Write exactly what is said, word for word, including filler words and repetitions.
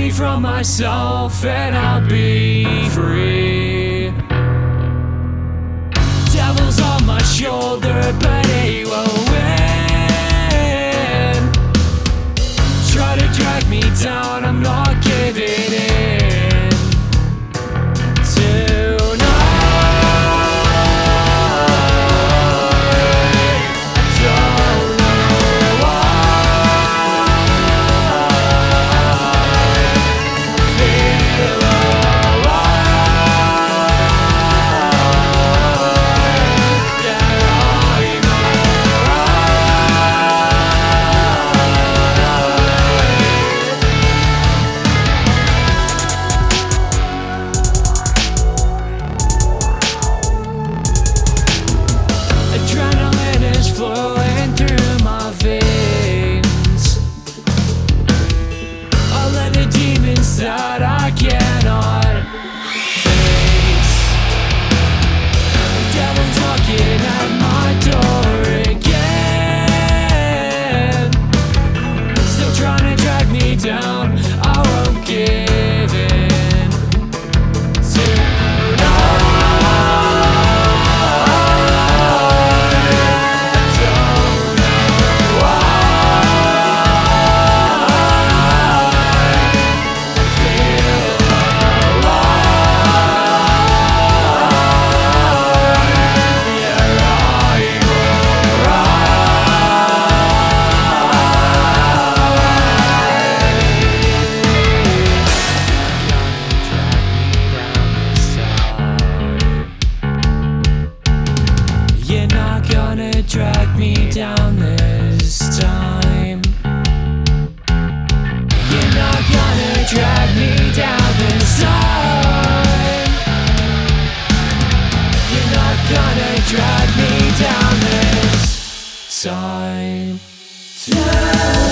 me from myself and I'll be free. Devil's on my shoulder, but he won't win. Try to drag me down, I'm not giving in. Tonight, I don't know why I feel flowing through my veins. All of the demons that I cannot face. The devil's knocking at my door again, still trying to drag me down. I won't give in. You're not gonna drag me down this time. You're not gonna drag me down this time. You're not gonna drag me down this time. time.